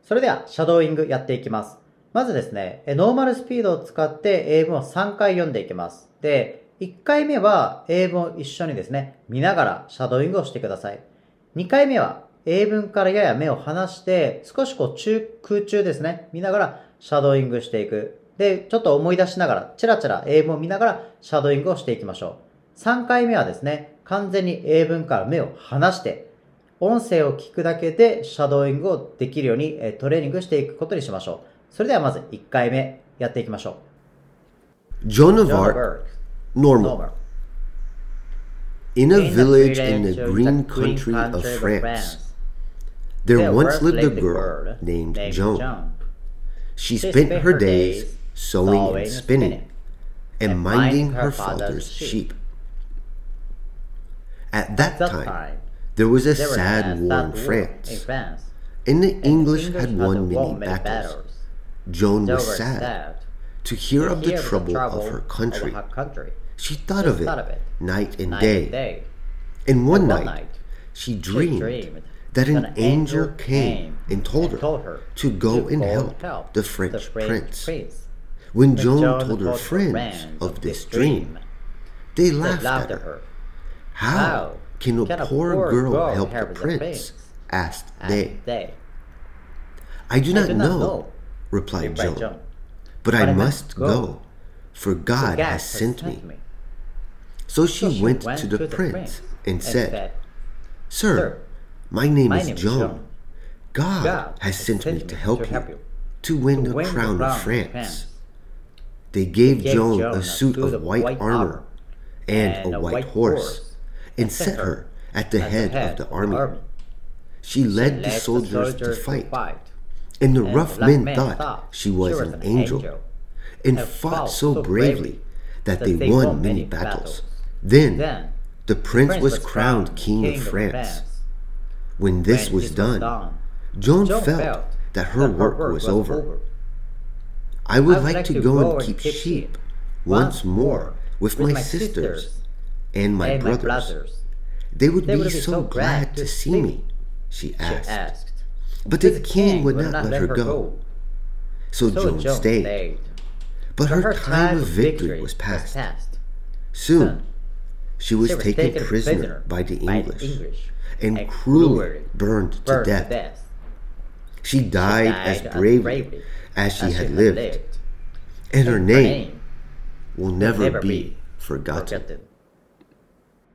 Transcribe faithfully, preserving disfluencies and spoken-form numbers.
それでは、シャドーイングやっていきます。まずですね、ノーマルスピードを使って英文をさんかい読んでいきます。で、いっかいめは英文を一緒にですね、見ながらシャドーイングをしてください。にかいめは英文からやや目を離して、少しこう中空中ですね、見ながらシャドーイングしていく。で、ちょっと思い出しながら、チラチラ英文を見ながらシャドーイングをしていきましょう。さんかいめはですね、完全に英文から目を離して、音声を聞くだけでシャドーイングをできるようにトレーニングしていくことにしましょう。それではまずいっかいめやっていきましょう。 Joan of Arc, normal. In a village in the green country of France, there once lived a girl named Joan. She spent her days sewing and spinning, and minding her father's sheep. At that time, there was a sad war in France, and the English had won many battles. Joan was sad to hear of the trouble of her country. She thought of it night and day. And one night, she dreamed that an angel came and told her to go and help the French prince. When Joan told her friends of this dream, they laughed at her. How can a poor girl help the prince? Asked they. I do not know, replied Joan, but I must go, for God has sent me. So she went to the prince and said, Sir, my name is Joan. God has sent me to help you, to win the crown of France. They gave Joan a suit of white armor and a white horse, and set her at the head of the army. She led the soldiers to fight, and the rough men thought she was an angel, and fought so bravely that they won many battles. Then the prince was crowned king of France. When this was done, Joan felt that her work was over. I would like to go and keep sheep once more with my sisters and my brothers. They would be so glad to see me, she asked. But the king would not let her go. So Joan stayed. But her time of victory was past. Soon, she was taken prisoner by the English and cruelly burned to death. She died as bravely as she had lived, and her name will never be forgotten.